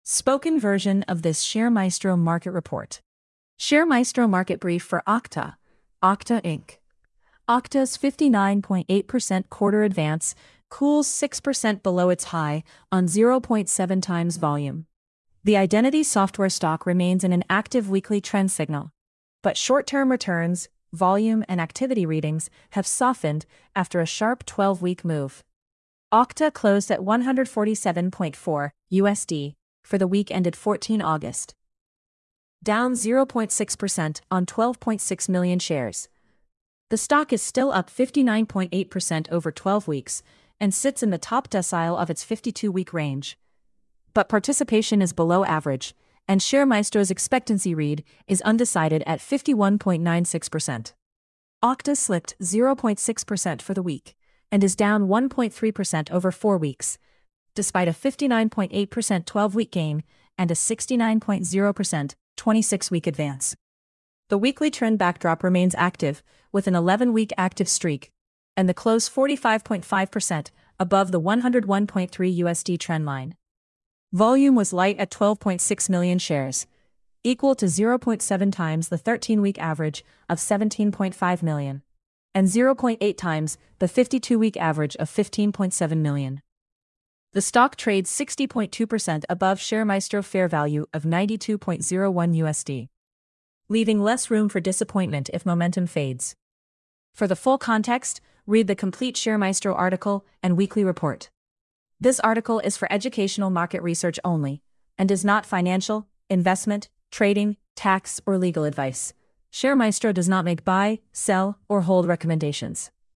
Spoken version of this ShareMaestro market report. ShareMaestro market brief for Okta. Okta Inc. Okta's 59.8% quarter advance cools 6% below its high on 0.7 times volume. The identity software stock remains in an active weekly trend signal, but short-term returns, volume, and activity readings have softened after a sharp 12-week move. Okta closed at $147.4 USD for the week ended 14 August, down 0.6% on 12.6 million shares. The stock is still up 59.8% over 12 weeks and sits in the top decile of its 52-week range. But participation is below average, and ShareMaestro's expectancy read is undecided at 51.96%. Okta slipped 0.6% for the week and is down 1.3% over 4 weeks, despite a 59.8% 12-week gain and a 69.0% 26-week advance. The weekly trend backdrop remains active, with an 11-week active streak, and the close 45.5% above the $101.3 USD trend line. Volume was light at 12.6 million shares, equal to 0.7 times the 13-week average of 17.5 million, and 0.8 times the 52-week average of 15.7 million. The stock trades 60.2% above ShareMaestro fair value of 92.01 USD, leaving less room for disappointment if momentum fades. For the full context, read the complete ShareMaestro article and weekly report. This article is for educational market research only, and is not financial, investment, trading, tax, or legal advice. ShareMaestro does not make buy, sell, or hold recommendations.